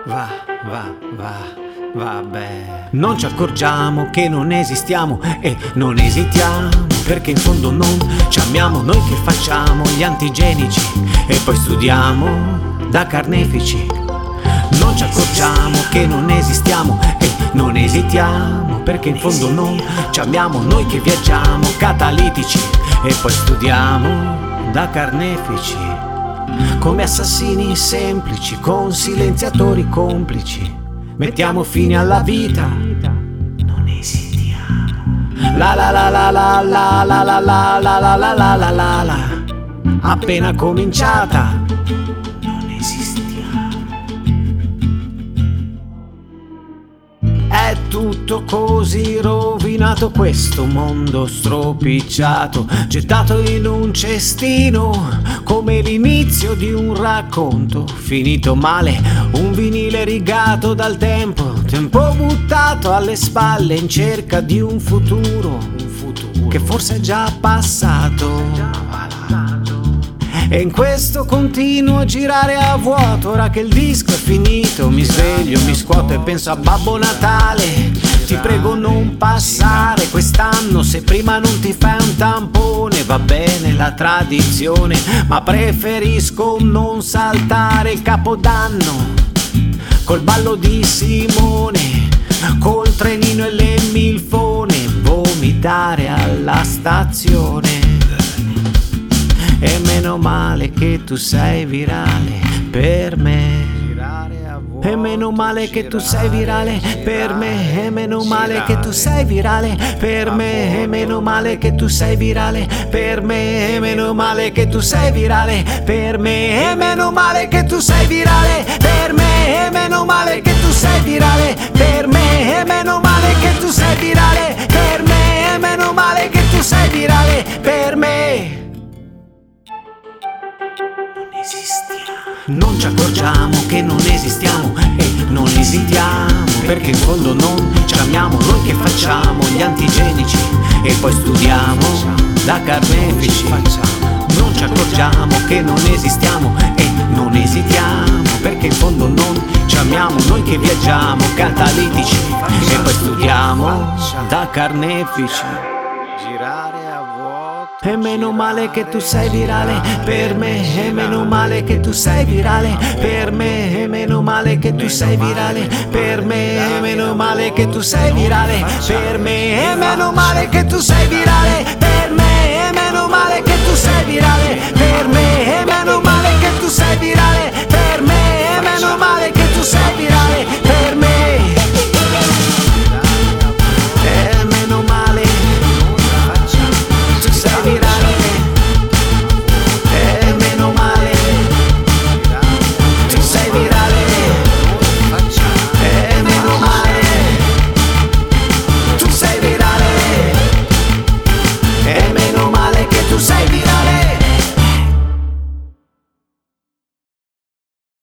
Vabbè. Non ci accorgiamo che non esistiamo e non esitiamo, perché in fondo non ci amiamo noi che facciamo gli antigenici e poi studiamo da carnefici. Non ci accorgiamo che non esistiamo e non esitiamo, perché in fondo non ci amiamo noi che viaggiamo catalitici e poi studiamo da carnefici. Come assassini semplici, con silenziatori complici, mettiamo fine alla vita, non esitiamo. La la la la la la la la la la la la la la la la, appena cominciata, non esistiamo. È tutto così rovinato questo mondo stropicciato, gettato in un cestino come l'inizio di un racconto finito male, un vinile rigato dal tempo buttato alle spalle in cerca di un futuro che forse è già passato. E in questo continuo a girare a vuoto, ora che il disco è finito mi sveglio, mi scuoto e penso a Babbo Natale. Ti prego non passare quest'anno, se prima non ti fai un tampone. Va bene la tradizione, ma preferisco non saltare il Capodanno col ballo di Simone, col trenino e le milfone, vomitare alla stazione. E meno male che tu sei virale per me, e meno male che tu sei virale per me, e meno male che tu sei virale per me, e meno male che tu sei virale per me, e meno male che tu sei virale per me, e meno male che tu sei virale per me, e meno male che tu sei virale per me, e meno male che tu sei virale per me, e meno male che tu sei virale per me. Non ci accorgiamo che non esistiamo e non esitiamo, perché in fondo non ci amiamo noi che facciamo gli antigenici e poi studiamo da carnefici. Non ci accorgiamo che non esistiamo e non esitiamo, perché in fondo non ci amiamo noi che viaggiamo catalitici e poi studiamo da carnefici. Girare a vuoto. E meno male che tu sei virale per me, e meno male che tu sei virale per me, e meno male che tu sei virale per me, e meno male che tu sei virale per me, e meno male che tu sei virale per me, e meno male che tu sei virale